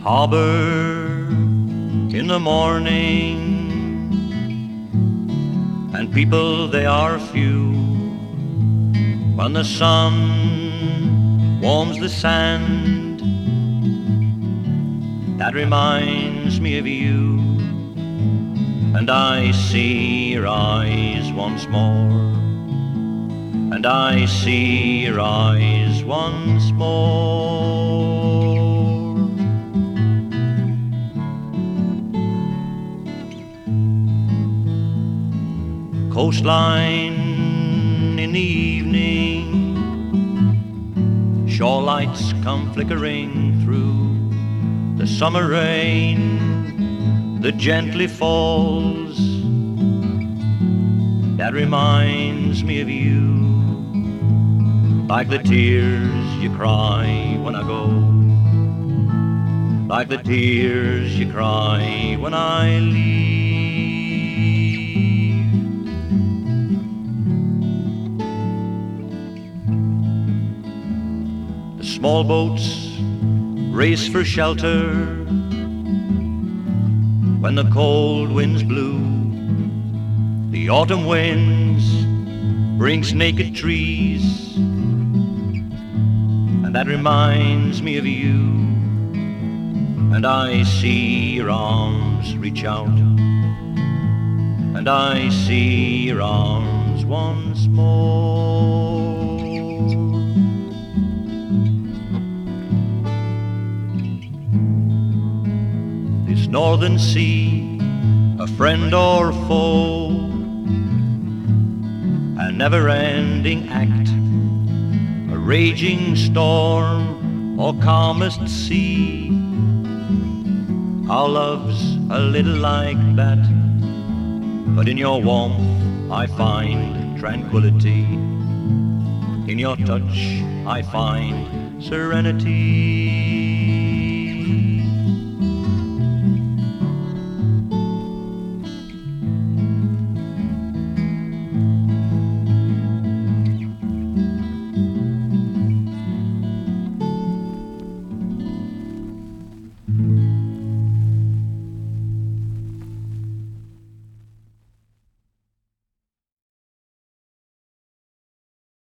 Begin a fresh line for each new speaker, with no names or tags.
harbor in the morning, and people they are few. When the sun warms the sand, that reminds me of you, and I see your eyes once more, and I see your eyes once more. Coastline in the evening, shore lights come flickering through. The summer rain that gently falls, that reminds me of you, like the tears you cry when I go, like the tears you cry when I leave. The small boats race for shelter when the cold winds blew. The autumn winds brings naked trees, and that reminds me of you, and I see your arms reach out, and I see your arms once more. This northern sea, a friend or foe, a never-ending act, a raging storm or calmest sea. Our love's a little like that, but in your warmth I find tranquility. In your touch I find serenity.